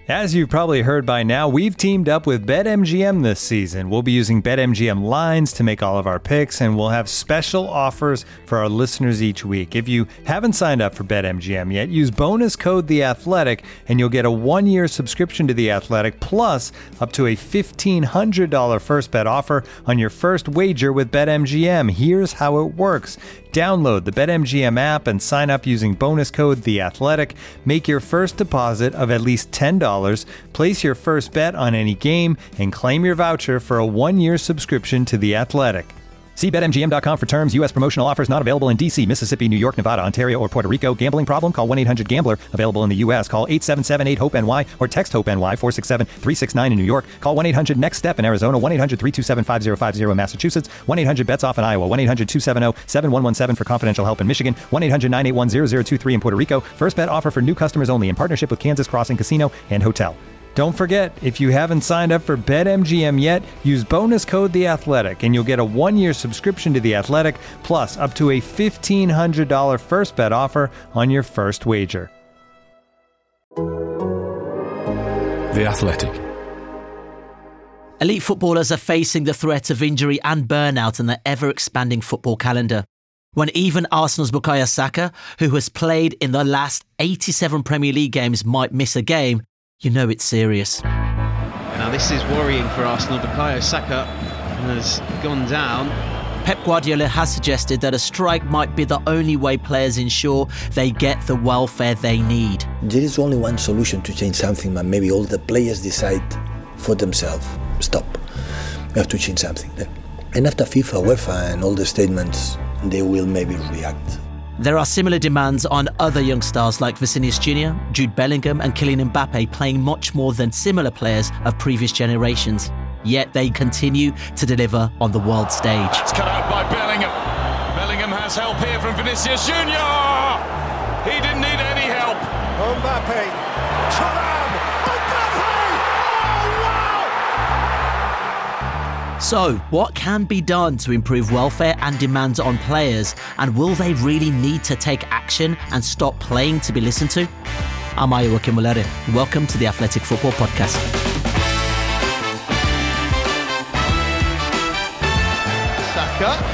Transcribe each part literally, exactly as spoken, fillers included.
As you've probably heard by now, we've teamed up with BetMGM this season. We'll be using BetMGM lines to make all of our picks, and we'll have special offers for our listeners each week. If you haven't signed up for BetMGM yet, use bonus code The Athletic, and you'll get a one-year subscription to The Athletic, plus up to a fifteen hundred dollars first bet offer on your first wager with BetMGM. Here's how it works. Download the BetMGM app and sign up using bonus code The Athletic. Make your first deposit of at least ten dollars, place your first bet on any game, and claim your voucher for a one-year subscription to The Athletic. See Bet M G M dot com for terms. U S promotional offers not available in D C, Mississippi, New York, Nevada, Ontario, or Puerto Rico. Gambling problem? Call one eight hundred gambler. Available in the U S. Call eight seven seven eight hope N Y or text HOPE-NY four six seven three six nine in New York. Call one eight hundred next step in Arizona. one eight hundred three two seven five zero five zero in Massachusetts. one eight hundred bets off in Iowa. one eight hundred two seven zero seven one one seven for confidential help in Michigan. one eight hundred nine eight one zero zero two three in Puerto Rico. First bet offer for new customers only in partnership with Kansas Crossing Casino and Hotel. Don't forget, if you haven't signed up for BetMGM yet, use bonus code The Athletic, and you'll get a one-year subscription to The Athletic, plus up to a fifteen hundred dollars first bet offer on your first wager. The Athletic. Elite footballers are facing the threat of injury and burnout in the ever-expanding football calendar. When even Arsenal's Bukayo Saka, who has played in the last eighty-seven Premier League games, might miss a game, you know it's serious. Now this is worrying for Arsenal. Bukayo Saka has gone down. Pep Guardiola has suggested that a strike might be the only way players ensure they get the welfare they need. There is only one solution to change something, but maybe all the players decide for themselves. Stop. We have to change something. And after FIFA, UEFA and all the statements, they will maybe react. There are similar demands on other young stars like Vinicius Junior, Jude Bellingham and Kylian Mbappe, playing much more than similar players of previous generations. Yet they continue to deliver on the world stage. It's cut out by Bellingham. Bellingham has help here from Vinicius Junior. He didn't need any help. Mbappe. Thuram. Mbappe. Oh, wow! So, what can be done to improve welfare and demands on players? And will they really need to take action and stop playing to be listened to? I'm Ayo Akinwolere. Welcome to the Athletic Football Podcast. Saka.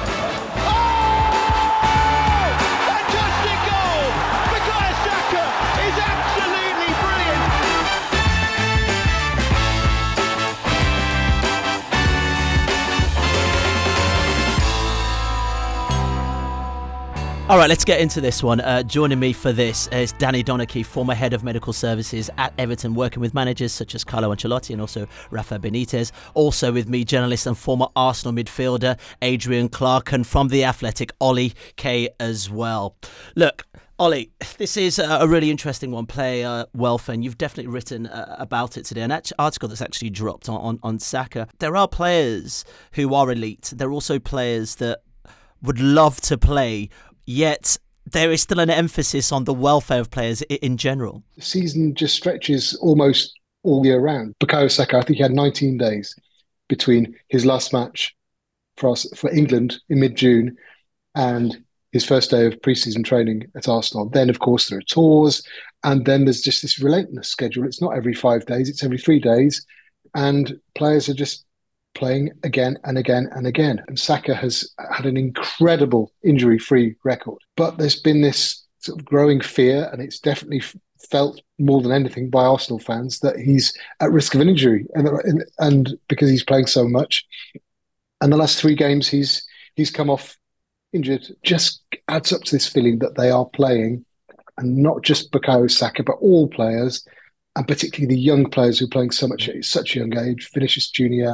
All right, let's get into this one. Uh, joining me for this is Danny Donachie, former head of medical services at Everton, working with managers such as Carlo Ancelotti and also Rafa Benitez. Also with me, journalist and former Arsenal midfielder Adrian Clark, and from The Athletic, Ollie Kay as well. Look, Ollie, this is a really interesting one, player welfare, and you've definitely written uh, about it today. An article that's actually dropped on, on, on Saka. There are players who are elite. There are also players that would love to play, yet there is still an emphasis on the welfare of players in general. The season just stretches almost all year round. Bukayo Saka, I think he had nineteen days between his last match for us, for England in mid-June and his first day of pre-season training at Arsenal. Then, of course, there are tours, and then there's just this relentless schedule. It's not every five days, it's every three days, and players are just playing again and again and again. And Saka has had an incredible injury-free record. But there's been this sort of growing fear, and it's definitely felt more than anything by Arsenal fans, that he's at risk of an injury. And, and, and because he's playing so much. And the last three games he's he's come off injured, just adds up to this feeling that they are playing, and not just Bukayo Saka, but all players, and particularly the young players who are playing so much at such a young age, Vinicius Junior,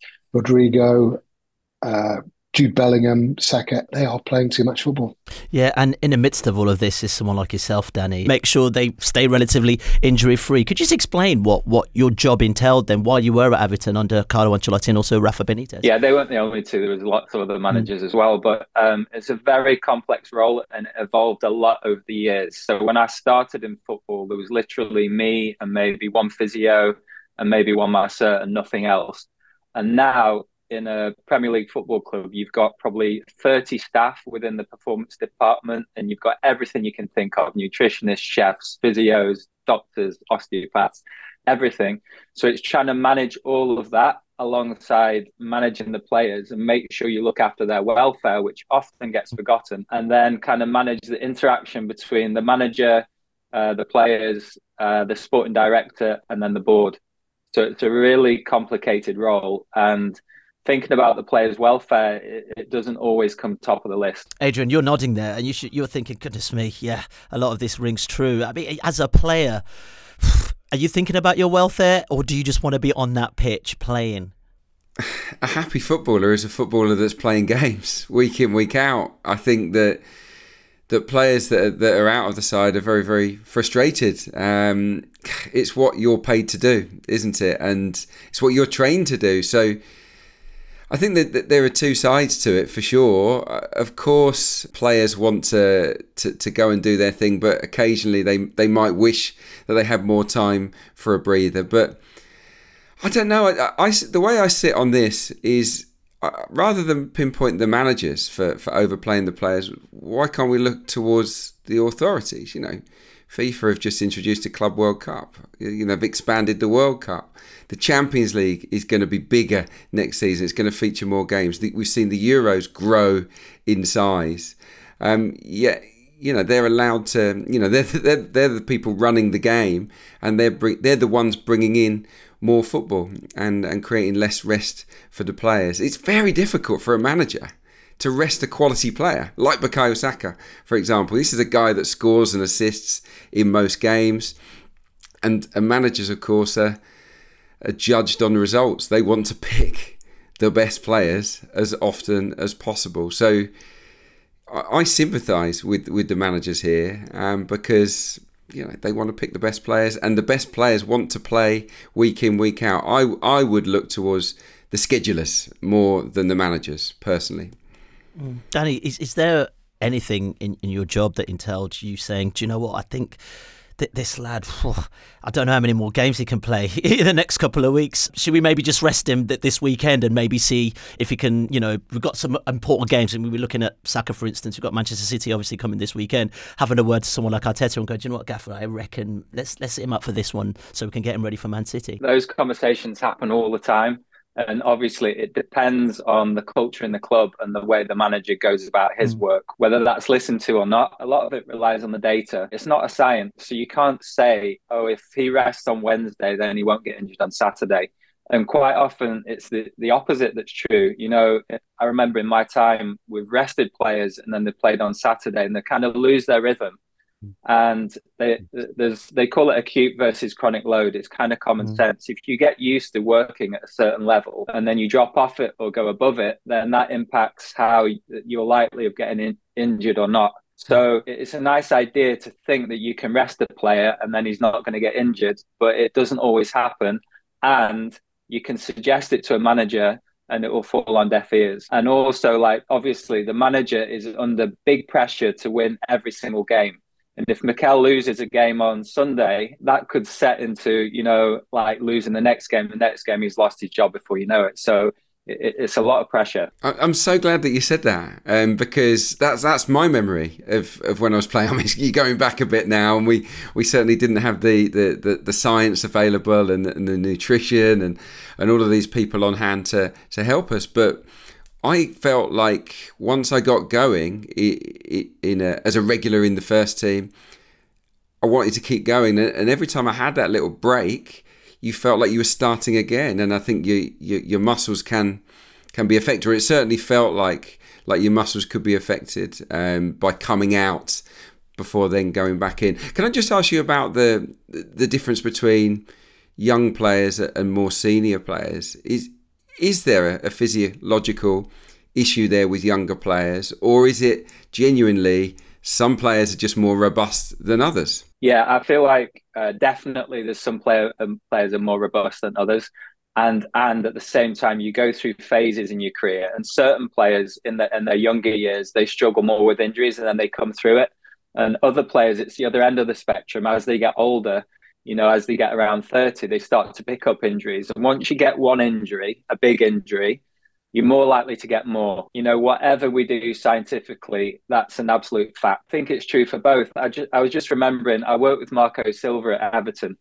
Rodrigo, uh, Jude Bellingham, Saka, they are playing too much football. Yeah, and in the midst of all of this is someone like yourself, Danny. Make sure they stay relatively injury-free. Could you just explain what, what your job entailed then while you were at Everton under Carlo Ancelotti and also Rafa Benitez? Yeah, they weren't the only two. There was lots of other managers mm. as well. But um, it's a very complex role and it evolved a lot over the years. So when I started in football, there was literally me and maybe one physio and maybe one masseur and nothing else. And now, in a Premier League football club, you've got probably thirty staff within the performance department, and you've got everything you can think of: nutritionists, chefs, physios, doctors, osteopaths, everything. So it's trying to manage all of that alongside managing the players and make sure you look after their welfare, which often gets forgotten, and then kind of manage the interaction between the manager, uh, the players, uh, the sporting director, and then the board. So it's a really complicated role, and thinking about the players' welfare, it, it doesn't always come top of the list. Adrian, you're nodding there, and you should, you're thinking, goodness me, yeah, a lot of this rings true. I mean, as a player, are you thinking about your welfare, or do you just want to be on that pitch playing? A happy footballer is a footballer that's playing games week in, week out. I think that that players that are, that are out of the side are very, very frustrated. Um, it's what you're paid to do, isn't it? And it's what you're trained to do. So I think that, that there are two sides to it for sure. Of course, players want to, to, to go and do their thing, but occasionally they, they might wish that they had more time for a breather. But I don't know. I, I, the way I sit on this is, uh, rather than pinpoint the managers for, for overplaying the players, why can't we look towards the authorities? You know, FIFA have just introduced a Club World Cup. You know, they've expanded the World Cup. The Champions League is going to be bigger next season. It's going to feature more games. We've seen the Euros grow in size. Um, yeah, you know, they're allowed to. You know, they're they're, they're the people running the game, and they're bring, they're the ones bringing in more football and, and creating less rest for the players. It's very difficult for a manager to rest a quality player, like Bukayo Saka, for example. This is a guy that scores and assists in most games. And, and managers, of course, are, are judged on the results. They want to pick the best players as often as possible. So I, I sympathise with, with the managers here um, because... you know, they want to pick the best players, and the best players want to play week in, week out. I I would look towards the schedulers more than the managers, personally. Mm. Danny, is is there anything in, in your job that entails you saying, do you know what, I think that this lad, oh, I don't know how many more games he can play in the next couple of weeks. Should we maybe just rest him this weekend and maybe see if he can, you know, we've got some important games, and we were looking at Saka, for instance. We've got Manchester City obviously coming this weekend, having a word to someone like Arteta and go, do you know what, Gaffer, I reckon let's let's set him up for this one so we can get him ready for Man City. Those conversations happen all the time. And obviously it depends on the culture in the club and the way the manager goes about his mm. work, whether that's listened to or not. A lot of it relies on the data. It's not a science. So you can't say, oh, if he rests on Wednesday, then he won't get injured on Saturday. And quite often it's the, the opposite that's true. You know, I remember in my time, we've rested players and then they played on Saturday and they kind of lose their rhythm. And they there's they call it acute versus chronic load. It's kind of common mm. sense. If you get used to working at a certain level and then you drop off it or go above it, then that impacts how you're likely of getting in, injured or not. So it's a nice idea to think that you can rest a player and then he's not going to get injured, but it doesn't always happen. And you can suggest it to a manager and it will fall on deaf ears. And also, like, obviously the manager is under big pressure to win every single game. And if Mikel loses a game on Sunday, that could set into, you know, like losing the next game. The next game, he's lost his job before you know it. So it, it's a lot of pressure. I'm so glad that you said that, um, because that's that's my memory of, of when I was playing. I mean, you're going back a bit now, and we, we certainly didn't have the, the, the, the science available and the, and the nutrition and, and all of these people on hand to, to help us. But I felt like once I got going in a, as a regular in the first team, I wanted to keep going. And every time I had that little break, you felt like you were starting again. And I think you, you, your muscles can can be affected. Or it certainly felt like like your muscles could be affected um, by coming out before then going back in. Can I just ask you about the the difference between young players and more senior players? Is Is there a physiological issue there with younger players, or is it genuinely some players are just more robust than others? Yeah, I feel like uh, definitely there's some player, um, players are more robust than others. And and at the same time, you go through phases in your career, and certain players in, the, in their younger years, they struggle more with injuries and then they come through it. And other players, it's the other end of the spectrum. As they get older, you know, as they get around thirty, they start to pick up injuries. And once you get one injury, a big injury, you're more likely to get more. You know, whatever we do scientifically, that's an absolute fact. I think it's true for both. I, just, I was just remembering, I worked with Marco Silva at Everton,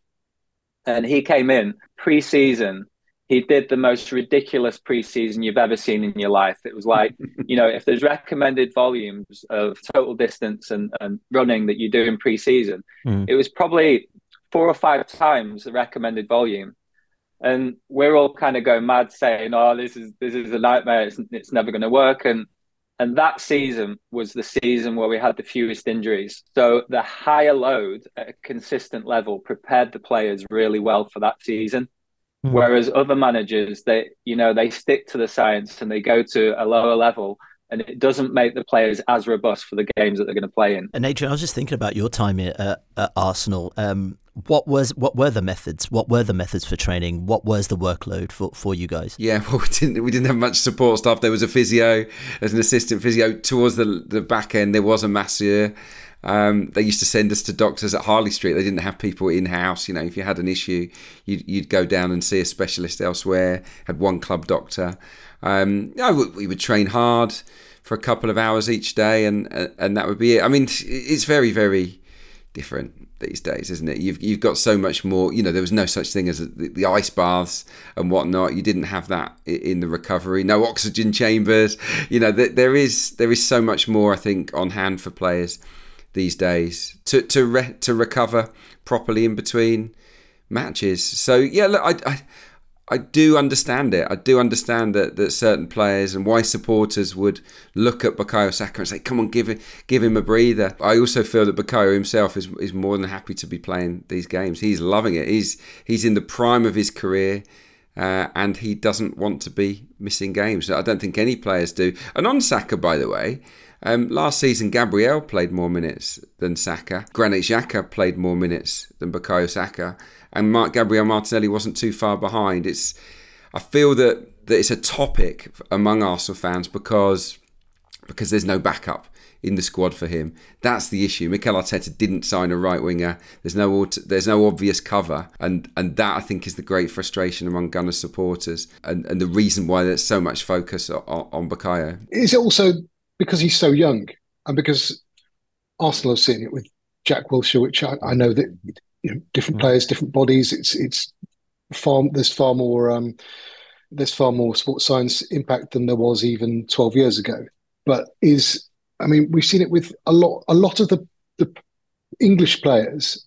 and he came in pre-season. He did the most ridiculous pre-season you've ever seen in your life. It was like, you know, if there's recommended volumes of total distance and, and running that you do in pre-season, mm. it was probably four or five times the recommended volume. And we're all kind of going mad saying, oh, this is this is a nightmare. It's, it's never going to work. And and that season was the season where we had the fewest injuries. So the higher load at a consistent level prepared the players really well for that season. Mm. Whereas other managers, they, you know, they stick to the science and they go to a lower level, and it doesn't make the players as robust for the games that they're going to play in. And Adrian, I was just thinking about your time at, uh, at Arsenal. Um, what was what were the methods? What were the methods for training? What was the workload for, for you guys? Yeah, well, we didn't we didn't have much support staff. There was a physio, as an assistant physio. Towards the the back end, there was a masseur. Um, they used to send us to doctors at Harley Street. They didn't have people in house. You know, if you had an issue, you'd, you'd go down and see a specialist elsewhere. Had one club doctor. Um, you know, we would train hard for a couple of hours each day, and and that would be it. I mean, it's very, very different these days, isn't it? You've you've got so much more. You know, there was no such thing as the, the ice baths and whatnot. You didn't have that in the recovery. No oxygen chambers. You know, there is there is so much more, I think, on hand for players these days to to re, to recover properly in between matches. So yeah, look, I. I I do understand it. I do understand that, that certain players and why supporters would look at Bukayo Saka and say, come on, give him, give him a breather. I also feel that Bukayo himself is is more than happy to be playing these games. He's loving it. He's he's in the prime of his career, uh, and he doesn't want to be missing games. I don't think any players do. And on Saka, by the way, um, last season Gabriel played more minutes than Saka. Granit Xhaka played more minutes than Bukayo Saka. And Mark Gabriel Martinelli wasn't too far behind. It's, I feel that, that it's a topic among Arsenal fans because because there's no backup in the squad for him. That's the issue. Mikel Arteta didn't sign a right winger. There's no there's no obvious cover, and and that I think is the great frustration among Gunners supporters, and, and the reason why there's so much focus on, on Bukayo. Is it also because he's so young, and because Arsenal have seen it with Jack Wilshere, which I, I know that. You know, different players, different bodies. It's it's far there's far more um, there's far more sports science impact than there was even twelve years ago. But is I mean we've seen it with a lot a lot of the, the English players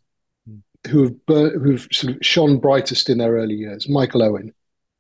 who have bur- who've sort of shone brightest in their early years. Michael Owen,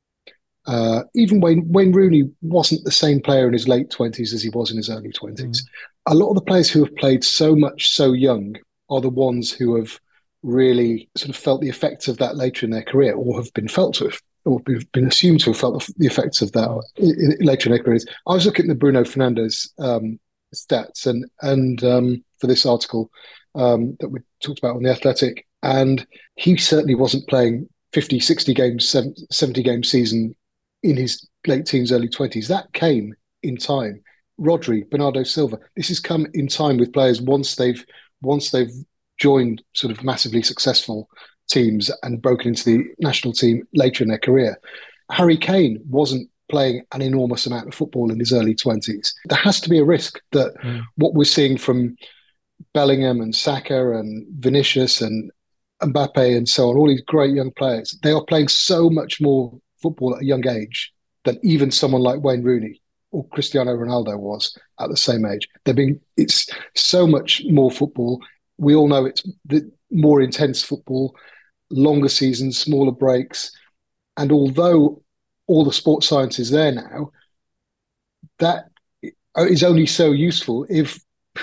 uh, even Wayne Wayne Rooney wasn't the same player in his late twenties as he was in his early twenties. Mm. A lot of the players who have played so much so young are the ones who have really sort of felt the effects of that later in their career, or have been felt to have, or been assumed to have felt the effects of that later in their careers. I was looking at the Bruno Fernandes um, stats and and um, for this article um, that we talked about on The Athletic, and he certainly wasn't playing fifty, sixty games, seventy game season in his late teens, early twenties. That came in time. Rodri, Bernardo Silva, this has come in time with players once they've once they've joined sort of massively successful teams and broken into the national team later in their career. Harry Kane wasn't playing an enormous amount of football in his early twenties. There has to be a risk that mm. what we're seeing from Bellingham and Saka and Vinicius and Mbappe and so on, all these great young players, they are playing so much more football at a young age than even someone like Wayne Rooney or Cristiano Ronaldo was at the same age. They're being, it's so much more football. We all know it's the more intense football, longer seasons, smaller breaks. And although all the sports science is there now, that is only so useful if,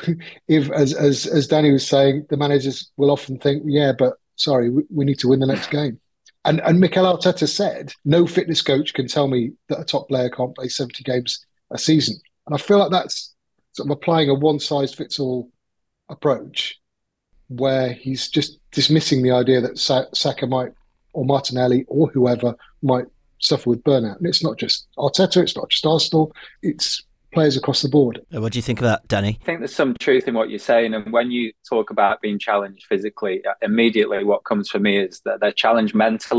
if as as as Danny was saying, the managers will often think, yeah, but sorry, we, we need to win the next game. And and Mikel Arteta said, no fitness coach can tell me that a top player can't play seventy games a season. And I feel like that's sort of applying a one-size-fits-all approach, where he's just dismissing the idea that Saka might, or Martinelli, or whoever might suffer with burnout. And it's not just Arteta, it's not just Arsenal, it's players across the board. What do you think of that, Danny? I think there's some truth in what you're saying. And when you talk about being challenged physically, immediately what comes for me is that they're challenged mentally.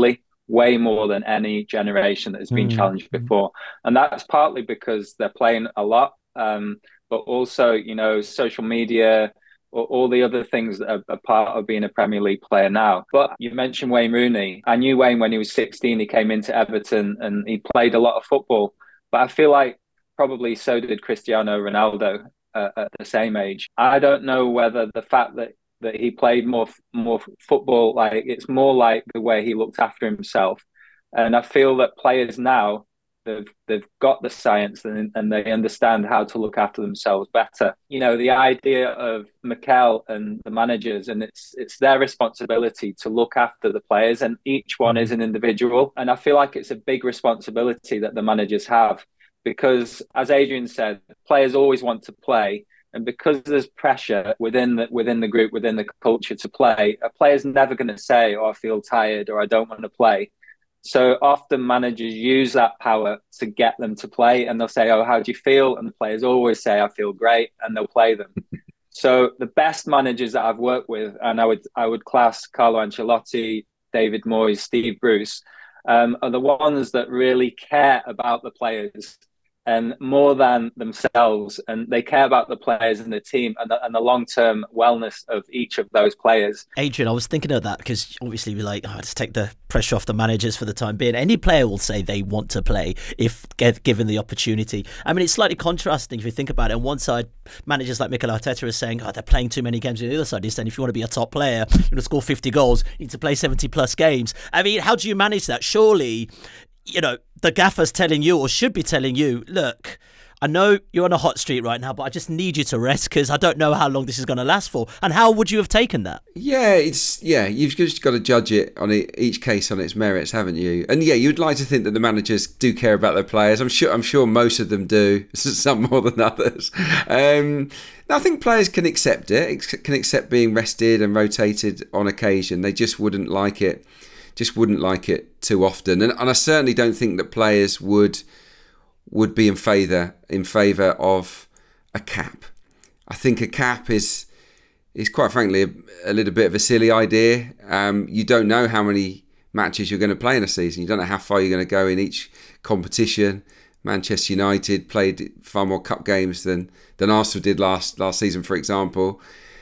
way more than any generation that has been mm. challenged before. And that's partly because they're playing a lot, um, but also, you know, social media, or all the other things that are, are part of being a Premier League player now. But you mentioned Wayne Rooney. I knew Wayne when he was sixteen. He came into Everton and he played a lot of football. But I feel like probably so did Cristiano Ronaldo uh, at the same age. I don't know whether the fact that, that he played more more football, like it's more like the way he looked after himself. And I feel that players now, They've they've got the science and, and they understand how to look after themselves better. You know, the idea of Mikel and the managers, and it's it's their responsibility to look after the players, and each one is an individual. And I feel like it's a big responsibility that the managers have, because as Adrian said, players always want to play. And because there's pressure within the within the group, within the culture to play, a player's never going to say, "Oh, I feel tired," or "I don't want to play." So often managers use that power to get them to play, and they'll say, "Oh, how do you feel?" And the players always say, "I feel great," and they'll play them. So the best managers that I've worked with, and I would I would class Carlo Ancelotti, David Moyes, Steve Bruce, um, are the ones that really care about the players and more than themselves, and they care about the players and the team and the, and the long-term wellness of each of those players. Adrian, I was thinking of that because obviously we're like, oh, let's take the pressure off the managers for the time being. Any player will say they want to play if given the opportunity. I mean, it's slightly contrasting if you think about it. On one side, managers like Mikel Arteta are saying, oh, they're playing too many games. On the other side, he's saying if you want to be a top player, you want to score fifty goals, you need to play seventy plus games. I mean, how do you manage that? Surely, you know, the gaffer's telling you, or should be telling you, look, I know you're on a hot streak right now, but I just need you to rest because I don't know how long this is going to last for. And how would you have taken that? Yeah, it's yeah, you've just got to judge it on it, each case on its merits, haven't you? And yeah, you'd like to think that the managers do care about their players. I'm sure. I'm sure most of them do. Some more than others. Um, I think players can accept it. Can accept being rested and rotated on occasion. They just wouldn't like it. Just wouldn't like it too often. And, and I certainly don't think that players would. would be in favour in favour of a cap. I think a cap is is quite frankly a, a little bit of a silly idea. Um, you don't know how many matches you're going to play in a season. You don't know how far you're going to go in each competition. Manchester United played far more cup games than than Arsenal did last last season, for example.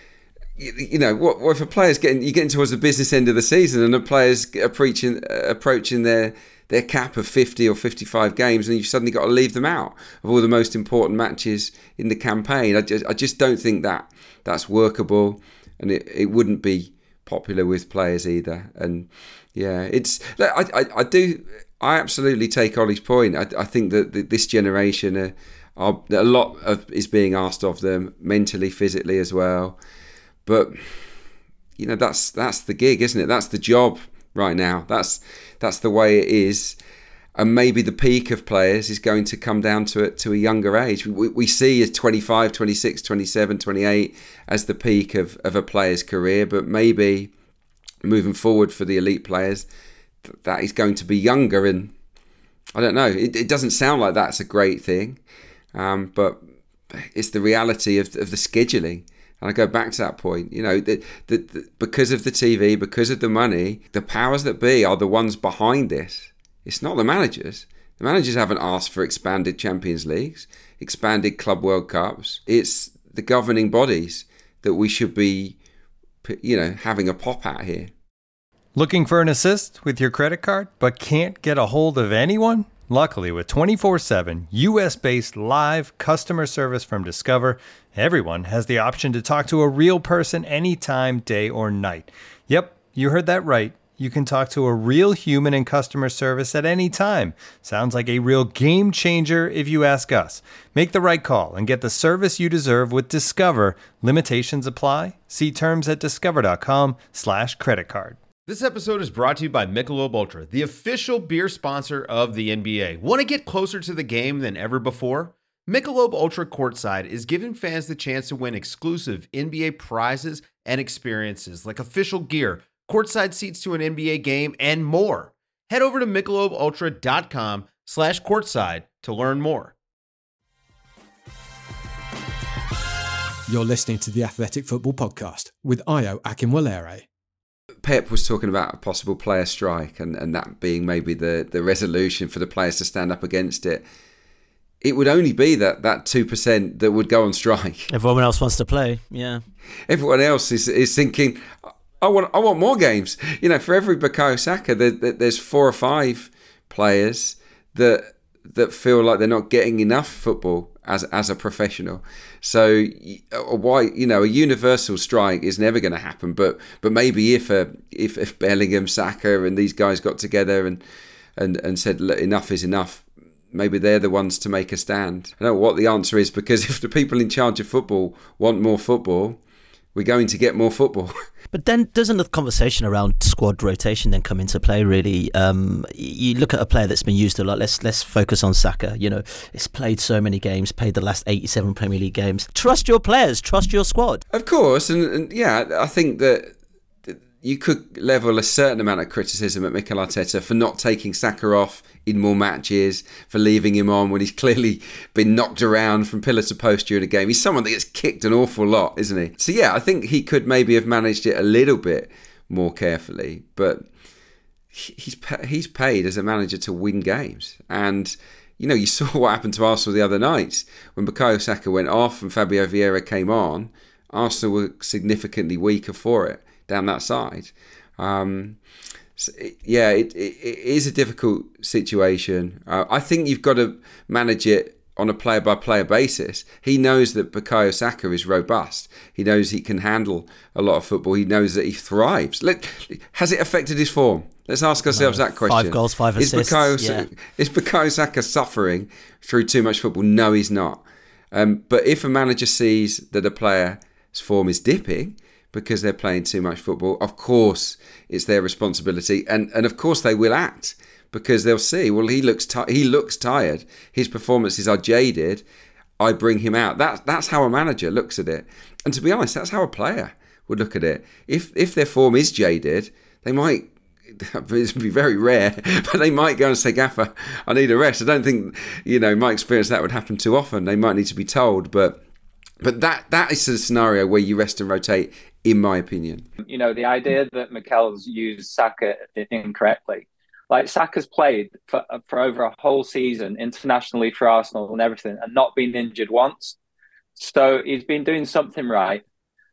You, you know, what, what if a player's getting you getting towards the business end of the season and the players are preaching, uh, approaching their their cap of fifty or fifty-five games, and you've suddenly got to leave them out of all the most important matches in the campaign. I just, I just don't think that that's workable, and it, it wouldn't be popular with players either. And yeah, it's I, I, I do I absolutely take Ollie's point. I, I think that this generation are, are a lot of is being asked of them mentally, physically as well. But you know, that's that's the gig, isn't it? That's the job right now. That's that's the way it is. And maybe the peak of players is going to come down to it to a younger age. We, we see as twenty-five, twenty-six, twenty-seven, twenty-eight as the peak of, of a player's career. But maybe moving forward for the elite players, that is going to be younger. And I don't know. It, it doesn't sound like that's a great thing. Um, but it's the reality of, of the scheduling. And I go back to that point, you know, that the, the, because of the T V, because of the money, the powers that be are the ones behind this. It's not the managers. The managers haven't asked for expanded Champions Leagues, expanded Club World Cups. It's the governing bodies that we should be, you know, having a pop at here. Looking for an assist with your credit card, but can't get a hold of anyone? Luckily, with twenty-four seven U S-based live customer service from Discover, everyone has the option to talk to a real person anytime, day or night. Yep, you heard that right. You can talk to a real human in customer service at any time. Sounds like a real game changer if you ask us. Make the right call and get the service you deserve with Discover. Limitations apply. See terms at discover.com slash credit card. This episode is brought to you by Michelob Ultra, the official beer sponsor of the N B A. Want to get closer to the game than ever before? Michelob Ultra Courtside is giving fans the chance to win exclusive N B A prizes and experiences like official gear, courtside seats to an N B A game, and more. Head over to michelobultra.com slash courtside to learn more. You're listening to the Athletic Football Podcast with Ayo Akinwolere. Pep was talking about a possible player strike and, and that being maybe the, the resolution for the players to stand up against it. It would only be that, that two percent that would go on strike. Everyone else wants to play, yeah. Everyone else is is thinking, I want I want more games. You know, for every Bukayo Saka, there, there, there's four or five players that that feel like they're not getting enough football as as a professional. So why, you know, a universal strike is never going to happen. But but maybe if a, if if Bellingham, Saka, and these guys got together and and and said, look, enough is enough, maybe they're the ones to make a stand. I don't know what the answer is, because if the people in charge of football want more football, we're going to get more football. But then doesn't the conversation around squad rotation then come into play, really? Um, you look at a player that's been used a lot. Let's let's focus on Saka. You know, he's played so many games, played the last eighty-seven Premier League games. Trust your players, trust your squad. Of course, and, and yeah, I think that you could level a certain amount of criticism at Mikel Arteta for not taking Saka off in more matches, for leaving him on when he's clearly been knocked around from pillar to post during a game. He's someone that gets kicked an awful lot, isn't he? So yeah, I think he could maybe have managed it a little bit more carefully, but he's he's paid as a manager to win games. And you know, you saw what happened to Arsenal the other night when Bukayo Saka went off and Fabio Vieira came on. Arsenal were significantly weaker for it down that side. Um, so it, yeah, it, it, it is a difficult situation. Uh, I think you've got to manage it on a player-by-player basis. He knows that Bukayo Saka is robust. He knows he can handle a lot of football. He knows that he thrives. Let, has it affected his form? Let's ask ourselves no, that question. Five goals, five assists. Is Bukayo, yeah. is Bukayo Saka suffering through too much football? No, he's not. Um, but if a manager sees that a player's form is dipping because they're playing too much football, of course it's their responsibility, and and of course they will act, because they'll see, well, he looks ti- he looks tired, his performances are jaded, I bring him out. That that's how a manager looks at it, and to be honest, that's how a player would look at it. If if their form is jaded, they might. It's be very rare, but they might go and say, Gaffer, I need a rest. I don't think, you know, my experience, that would happen too often. They might need to be told, but but that that is a scenario where you rest and rotate, in my opinion. You know, the idea that Mikel's used Saka incorrectly. Like, Saka's played for, for over a whole season internationally for Arsenal and everything, and not been injured once. So he's been doing something right.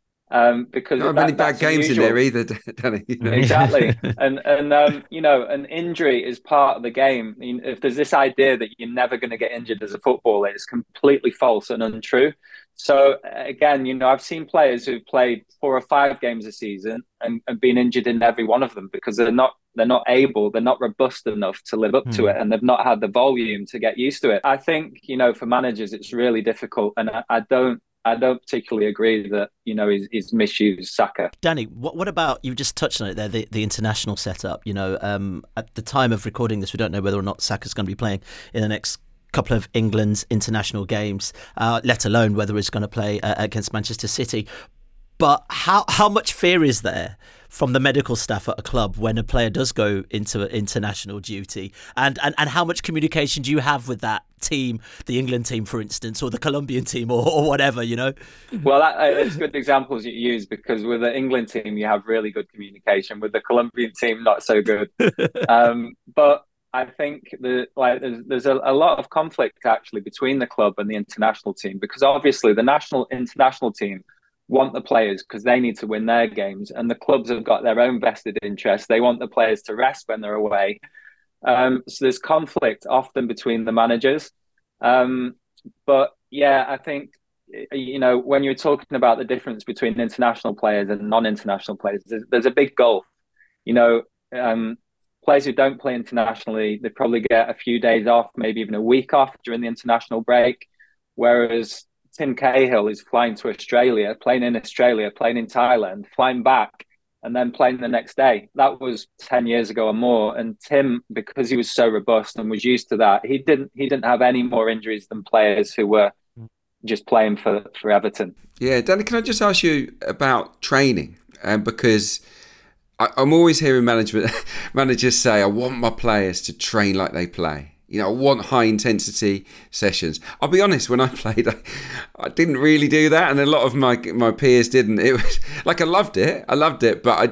Um, because not that, many bad games unusual. in there either, Danny. You know? Exactly, and and um, you know, an injury is part of the game. I mean, if there's this idea that you're never going to get injured as a footballer, it's completely false and untrue. So again, you know, I've seen players who've played four or five games a season and, and been injured in every one of them because they're not they're not able, they're not robust enough to live up mm. to it, and they've not had the volume to get used to it. I think, you know, for managers, it's really difficult, and I, I don't. I don't particularly agree that, you know, he's, he's misused Saka. Danny, what what about, you've just touched on it there, the, the international setup. You know, um, at the time of recording this, we don't know whether or not Saka's going to be playing in the next couple of England's international games, uh, let alone whether he's going to play uh, against Manchester City. But how how much fear is there from the medical staff at a club when a player does go into international duty? And, and, and how much communication do you have with that team, the England team, for instance, or the Colombian team, or, or whatever, you know? Well, that, uh, it's good examples you use, because with the England team, you have really good communication. With the Colombian team, not so good. um, but I think the, like there's, there's a, a lot of conflict, actually, between the club and the international team, because obviously the national international team want the players because they need to win their games, and the clubs have got their own vested interests. They want the players to rest when they're away. Um, so there's conflict often between the managers. Um, but yeah, I think, you know, when you're talking about the difference between international players and non-international players, there's, there's a big gulf. You know, um, players who don't play internationally, they probably get a few days off, maybe even a week off during the international break, whereas Tim Cahill is flying to Australia, playing in Australia, playing in Thailand, flying back, and then playing the next day. That was ten years ago or more. And Tim, because he was so robust and was used to that, he didn't he didn't have any more injuries than players who were just playing for, for Everton. Yeah, Danny, can I just ask you about training? Um, because I, I'm always hearing management managers say, I want my players to train like they play. You know, I want high intensity sessions. I'll be honest, when I played, I, I didn't really do that, and a lot of my my peers didn't. It was like, I loved it, I loved it, but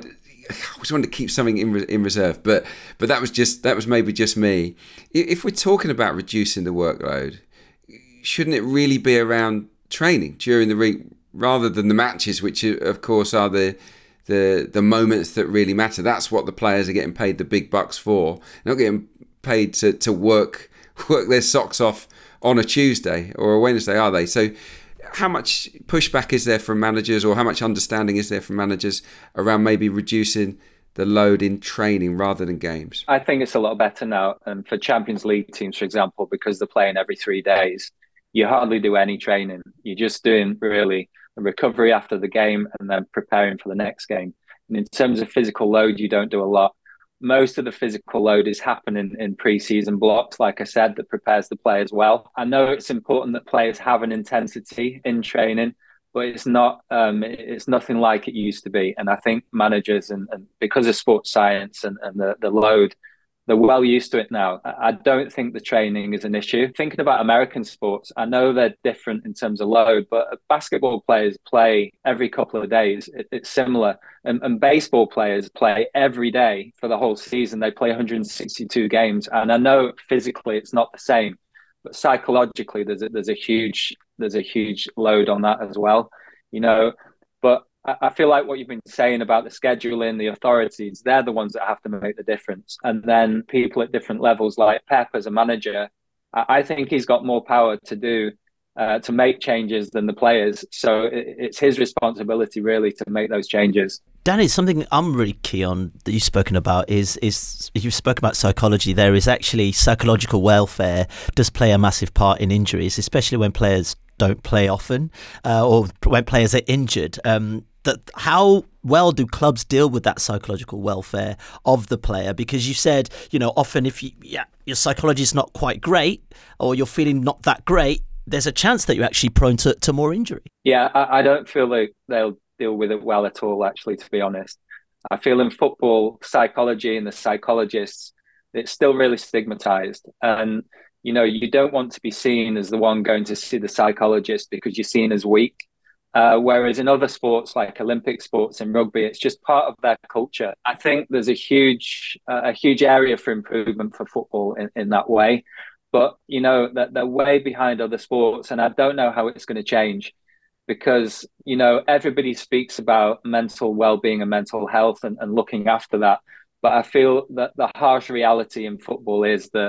I just wanted to keep something in in reserve, but but that was just that was maybe just me. If we're talking about reducing the workload, shouldn't it really be around training during the week rather than the matches, which of course are the the the moments that really matter? That's what the players are getting paid the big bucks for. They're not getting paid to to work work their socks off on a Tuesday or a Wednesday, are they? So how much pushback is there from managers, or how much understanding is there from managers around maybe reducing the load in training rather than games? I think it's a lot better now. And for Champions League teams, for example, because they're playing every three days, you hardly do any training. You're just doing really a recovery after the game and then preparing for the next game. And in terms of physical load, you don't do a lot. Most of the physical load is happening in pre-season blocks, like I said, that prepares the players well. I know it's important that players have an intensity in training, but it's not. Um, it's nothing like it used to be. And I think managers, and, and because of sports science and, and the, the load, they're well used to it now. I don't think the training is an issue. Thinking about American sports, I know they're different in terms of load, but basketball players play every couple of days. It, it's similar. And, and baseball players play every day for the whole season. They play one hundred sixty-two games. And I know physically it's not the same, but psychologically there's a, there's a huge there's a huge load on that as well. You know, but I feel like what you've been saying about the scheduling, the authorities, they're the ones that have to make the difference. And then people at different levels, like Pep as a manager, I think he's got more power to do, uh, to make changes than the players. So it's his responsibility really to make those changes. Danny, something I'm really key on that you've spoken about is, is you've spoken about psychology. There is actually psychological welfare does play a massive part in injuries, especially when players don't play often uh, or when players are injured. Um, that how well do clubs deal with that psychological welfare of the player? Because you said, you know, often if you, yeah, your psychology is not quite great or you're feeling not that great, there's a chance that you're actually prone to, to more injury. Yeah, I, I don't feel like they'll deal with it well at all, actually, to be honest. I feel in football, psychology and the psychologists, it's still really stigmatized. And, you know, you don't want to be seen as the one going to see the psychologist because you're seen as weak. Uh, whereas in other sports like Olympic sports and rugby, it's just part of their culture. I think there's a huge, uh, a huge area for improvement for football in, in that way. But, you know, that they're way behind other sports, and I don't know how it's going to change because, you know, everybody speaks about mental well-being and mental health and, and looking after that. But I feel that the harsh reality in football is that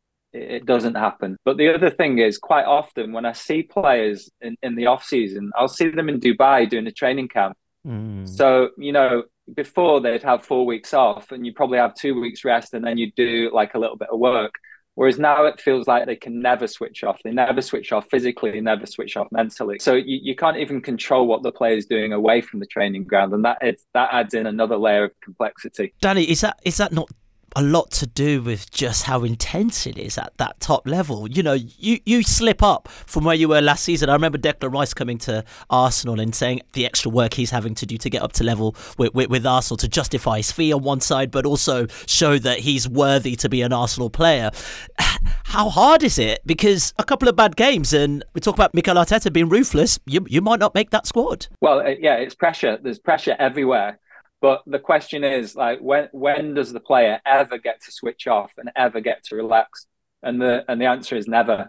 it doesn't happen. But the other thing is, quite often when I see players in, in the off season, I'll see them in Dubai doing a training camp. Mm. So, you know, before they'd have four weeks off and you probably have two weeks rest and then you do like a little bit of work. Whereas now it feels like they can never switch off. They never switch off physically, they never switch off mentally. So you, you can't even control what the player's doing away from the training ground. And that is, that adds in another layer of complexity. Danny, is that is that not a lot to do with just how intense it is at that top level? You know, you, you slip up from where you were last season. I remember Declan Rice coming to Arsenal and saying the extra work he's having to do to get up to level with, with, with Arsenal to justify his fee on one side, but also show that he's worthy to be an Arsenal player. How hard is it? Because a couple of bad games, and we talk about Mikel Arteta being ruthless, you, you might not make that squad. Well, yeah, it's pressure. There's pressure everywhere. But the question is, like, when when does the player ever get to switch off and ever get to relax? And the and the answer is never.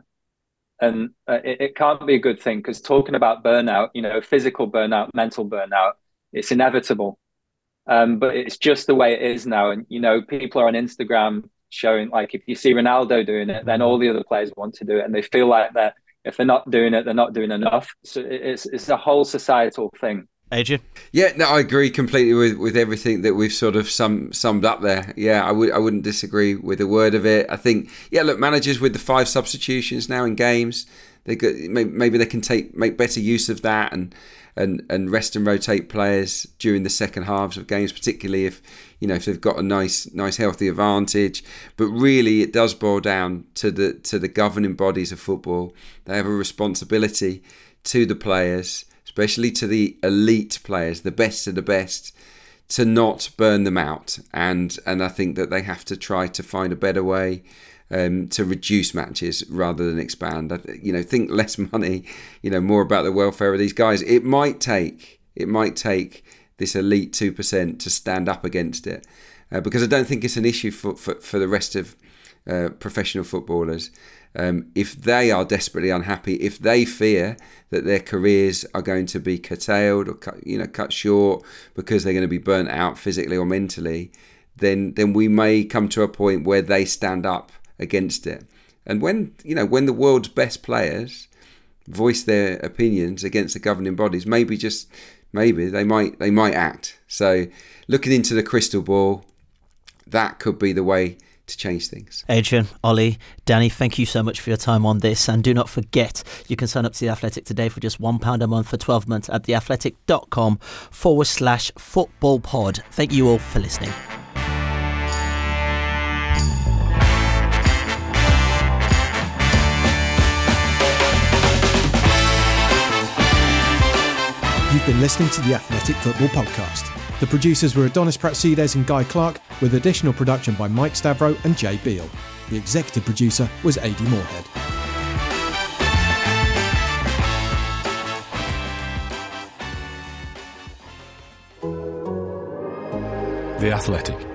And uh, it, it can't be a good thing, because talking about burnout, you know, physical burnout, mental burnout, it's inevitable. Um, but it's just the way it is now. And, you know, people are on Instagram showing, like, if you see Ronaldo doing it, then all the other players want to do it. And they feel like that if they're not doing it, they're not doing enough. So it's it's a whole societal thing. Adrian? Yeah, no, I agree completely with, with everything that we've sort of sum, summed up there. Yeah, I would I wouldn't disagree with a word of it. I think, yeah, look, managers with the five substitutions now in games, they got, maybe they can take make better use of that and and and rest and rotate players during the second halves of games, particularly if you know if they've got a nice nice healthy advantage. But really, it does boil down to the to the governing bodies of football. They have a responsibility to the players, especially to the elite players, the best of the best, to not burn them out. And and I think that they have to try to find a better way um, to reduce matches rather than expand. I, you know, think less money, you know, more about the welfare of these guys. It might take, it might take this elite two percent to stand up against it. Uh, because I don't think it's an issue for, for, for the rest of uh, professional footballers. Um, if they are desperately unhappy, if they fear that their careers are going to be curtailed or cut, you know, cut short because they're going to be burnt out physically or mentally, then then we may come to a point where they stand up against it. And when you know when the world's best players voice their opinions against the governing bodies, maybe just maybe they might they might act. So looking into the crystal ball, that could be the way to change things. Adrian, Ollie, Danny, thank you so much for your time on this. And do not forget, you can sign up to The Athletic today for just one pound a month for twelve months at theathletic.com forward slash football pod. Thank you all for listening. You've been listening to the Athletic Football Podcast. The producers were Adonis Pratsides and Guy Clark, with additional production by Mike Stavro and Jay Beale. The executive producer was Adi Moorhead. The Athletic.